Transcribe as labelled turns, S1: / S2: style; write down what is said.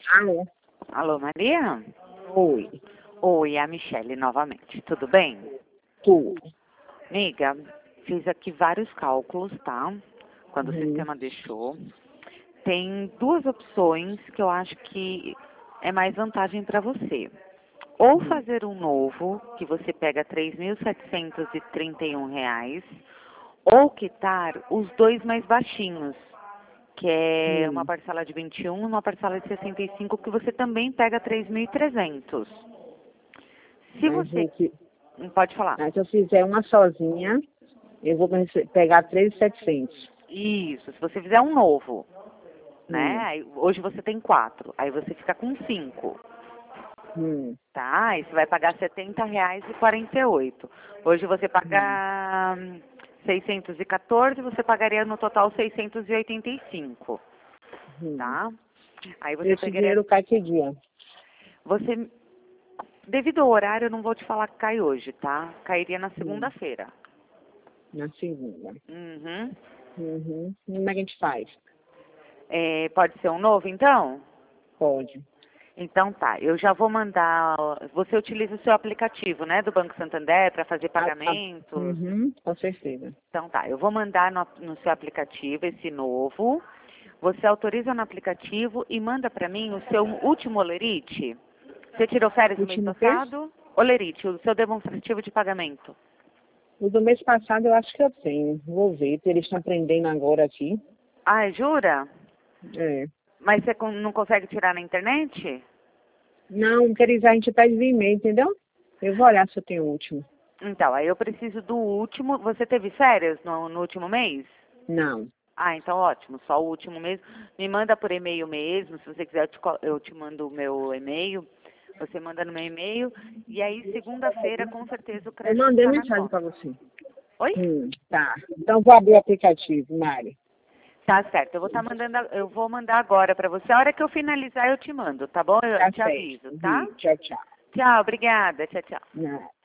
S1: Alô?
S2: Alô, Maria?
S1: Oi.
S2: Oi, é a Michele novamente. Tudo bem?
S1: Tudo.
S2: Amiga, fiz aqui vários cálculos, tá? Quando o
S1: Uhum.
S2: sistema deixou. Tem duas opções que eu acho que é mais vantagem para você. Ou fazer um novo, que você pega R$ 3.731, ou quitar os dois mais baixinhos, que é uma parcela de 21 e uma parcela de 65, que você também pega 3.300. Se
S1: Mas,
S2: você... Pode falar.
S1: se eu fizer uma sozinha, eu vou pegar 3.700.
S2: Isso, se você fizer um novo, né? Aí, hoje você tem 4, aí você fica com 5. Tá? Aí você vai pagar R$ 70,48. Hoje você paga 614, você pagaria no total 685. Tá? Aí você
S1: Esse
S2: pegaria...
S1: dinheiro cai que dia?
S2: Você, devido ao horário, eu não vou te falar que cai hoje, tá? Cairia na segunda-feira.
S1: Na segunda. Como é que a gente faz?
S2: Pode ser um novo, então?
S1: Pode.
S2: Então tá, eu já vou mandar. Você utiliza o seu aplicativo, né, do Banco Santander para fazer pagamentos?
S1: Com certeza.
S2: Então tá, eu vou mandar no seu aplicativo esse novo. Você autoriza no aplicativo e manda para mim o seu último olerite. Você tirou férias no mês
S1: Último quê?
S2: passado? Olerite, o seu demonstrativo de pagamento.
S1: O do mês passado eu acho que eu tenho. Vou ver, eles estão aprendendo agora aqui.
S2: Ah, jura?
S1: É.
S2: Mas você não consegue tirar na internet?
S1: Não, porque a gente pede via e-mail, entendeu? Eu vou olhar se eu tenho o último.
S2: Então, aí eu preciso do último. Você teve férias no último mês?
S1: Não.
S2: Ah, então ótimo, só o último mesmo. Me manda por e-mail mesmo, se você quiser eu te mando o meu e-mail. Você manda no meu e-mail. E aí, segunda-feira, com certeza, o
S1: Eu
S2: crédito
S1: mandei
S2: está na
S1: mensagem
S2: conta.
S1: para você.
S2: Oi?
S1: Tá. Então vou abrir o aplicativo, Mari.
S2: Tá certo, eu vou mandar agora para você. A hora que eu finalizar, eu te mando, tá bom? Eu
S1: Tá
S2: te
S1: certo.
S2: aviso, tá?
S1: Tchau, tchau.
S2: Tchau, obrigada. Tchau, tchau.
S1: Não.